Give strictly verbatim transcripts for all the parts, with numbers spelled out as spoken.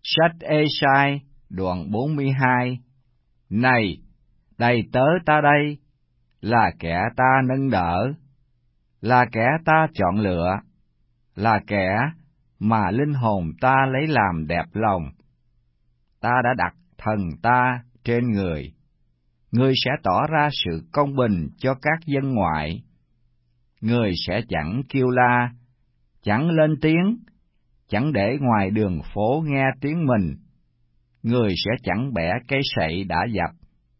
Sách Ê-sai đoạn bốn mươi hai. Này, đầy tớ ta đây, là kẻ ta nâng đỡ, là kẻ ta chọn lựa, là kẻ mà linh hồn ta lấy làm đẹp lòng. Ta đã đặt thần ta trên người, người sẽ tỏ ra sự công bình cho các dân ngoại. Người sẽ chẳng kêu la, chẳng lên tiếng, chẳng để ngoài đường phố nghe tiếng mình. Người sẽ chẳng bẻ cây sậy đã dập,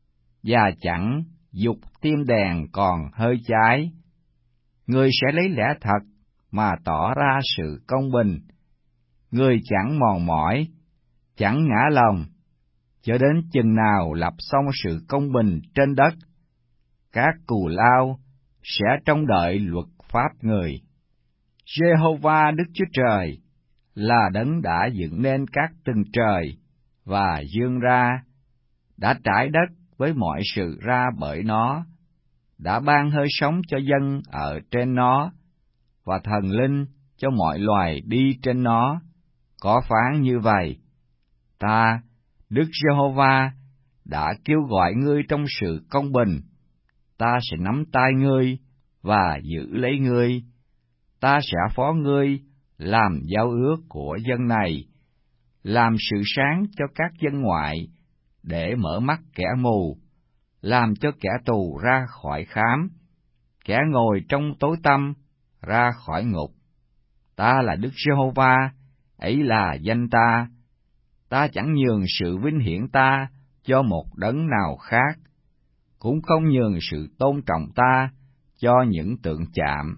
và chẳng giục tim đèn còn hơi cháy. Người sẽ lấy lẽ thật mà tỏ ra sự công bình. Người chẳng mòn mỏi, chẳng ngã lòng, cho đến chừng nào lập xong sự công bình trên đất. Các cù lao sẽ trông đợi luật pháp người. Giê-hô-va Đức Chúa Trời là đấng đã dựng nên các tầng trời và dương ra, đã trải đất với mọi sự ra bởi nó, đã ban hơi sống cho dân ở trên nó, và thần linh cho mọi loài đi trên nó. Có phán như vậy: Ta, Đức Giê-hô-va, đã kêu gọi ngươi trong sự công bình. Ta sẽ nắm tay ngươi và giữ lấy ngươi. Ta sẽ phó ngươi làm giao ước của dân này, làm sự sáng cho các dân ngoại, để mở mắt kẻ mù, làm cho kẻ tù ra khỏi khám, kẻ ngồi trong tối tăm ra khỏi ngục. Ta là Đức Giê-hô-va, ấy là danh ta. Ta chẳng nhường sự vinh hiển ta cho một đấng nào khác, cũng không nhường sự tôn trọng ta cho những tượng chạm.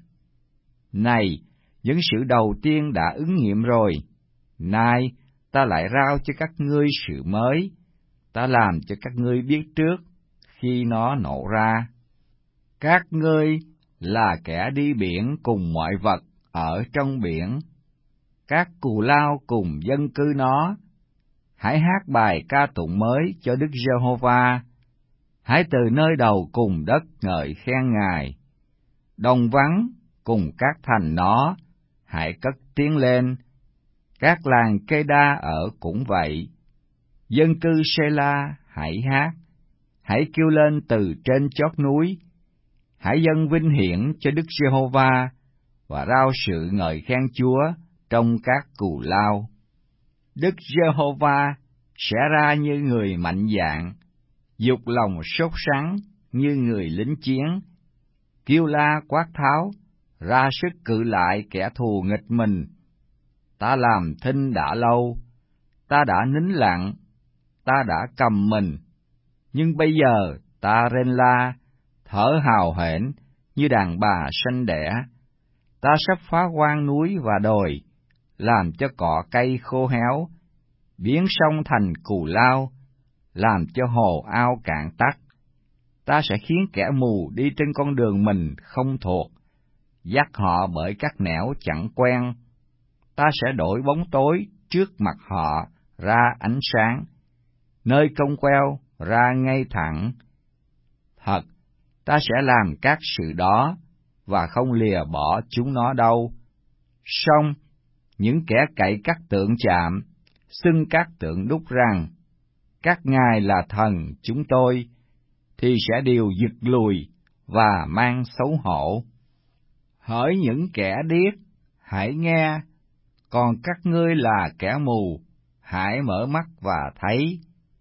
Này, những sự đầu tiên đã ứng nghiệm rồi, nay ta lại rao cho các ngươi sự mới. Ta làm cho các ngươi biết trước khi nó nổ ra. Các ngươi là kẻ đi biển cùng mọi vật ở trong biển, các cù lao cùng dân cư nó. Hãy hát bài ca tụng mới cho Đức Giê-hô-va. Hãy từ nơi đầu cùng đất ngợi khen Ngài. Đồng vắng cùng các thành nó, hãy cất tiếng lên. Các làng Kê-đa ở cũng vậy. Dân cư Sê-la hãy hát. Hãy kêu lên từ trên chót núi. Hãy dâng vinh hiển cho Đức Giê-hô-va, và rao sự ngợi khen Chúa trong các cù lao. Đức Giê-hô-va sẽ ra như người mạnh dạn, dục lòng sốt sắng như người lính chiến, kêu la quát tháo, ra sức cự lại kẻ thù nghịch mình. Ta làm thinh đã lâu, ta đã nín lặng, ta đã cầm mình, nhưng bây giờ ta rên la, thở hào hển như đàn bà sanh đẻ. Ta sắp phá hoang núi và đồi, làm cho cỏ cây khô héo, biến sông thành cù lao, làm cho hồ ao cạn tắc. Ta sẽ khiến kẻ mù đi trên con đường mình không thuộc, dắt họ bởi các nẻo chẳng quen. Ta sẽ đổi bóng tối trước mặt họ ra ánh sáng, nơi cong queo ra ngay thẳng. Thật, ta sẽ làm các sự đó, và không lìa bỏ chúng nó đâu. Song, những kẻ cậy các tượng chạm, xưng các tượng đúc rằng, các ngài là thần chúng tôi, thì sẽ đều giật lùi và mang xấu hổ. Hỡi những kẻ điếc, hãy nghe, còn các ngươi là kẻ mù, hãy mở mắt và thấy.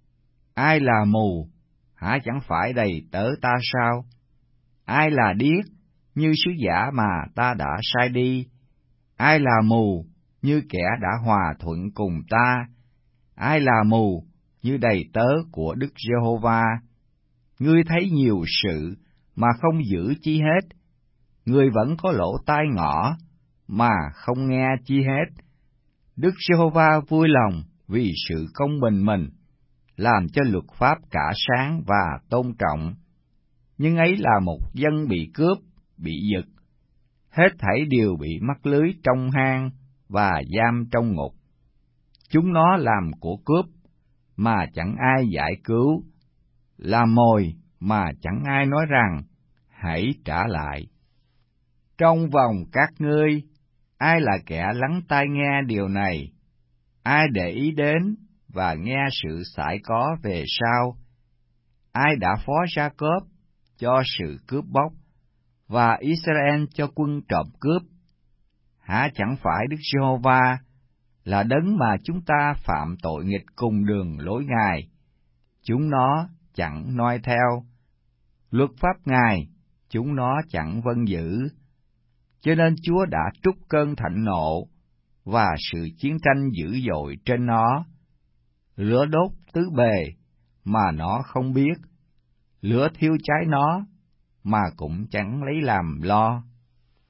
Ai là mù, hả chẳng phải đầy tớ ta sao? Ai là điếc, như sứ giả mà ta đã sai đi? Ai là mù, như kẻ đã hòa thuận cùng ta? Ai là mù, như đầy tớ của Đức Giê-hô-va? Ngươi thấy nhiều sự mà không giữ chi hết, ngươi vẫn có lỗ tai ngõ mà không nghe chi hết. Đức Giê-hô-va vui lòng vì sự công bình mình, làm cho luật pháp cả sáng và tôn trọng. Nhưng ấy là một dân bị cướp, bị giật, hết thảy đều bị mắc lưới trong hang và giam trong ngục. Chúng nó làm của cướp mà chẳng ai giải cứu, làm mồi mà chẳng ai nói rằng hãy trả lại. Trong vòng các ngươi, ai là kẻ lắng tai nghe điều này? Ai để ý đến và nghe sự sải có về sau? Ai đã phó Gia-cốp cho sự cướp bóc và Israel cho quân trộm cướp? Há chẳng phải Đức Giê-hô-va là đấng mà chúng ta phạm tội nghịch cùng đường lối Ngài, chúng nó chẳng noi theo, luật pháp Ngài chúng nó chẳng vâng giữ. Cho nên Chúa đã trút cơn thạnh nộ và sự chiến tranh dữ dội trên nó, lửa đốt tứ bề mà nó không biết, lửa thiêu cháy nó mà cũng chẳng lấy làm lo.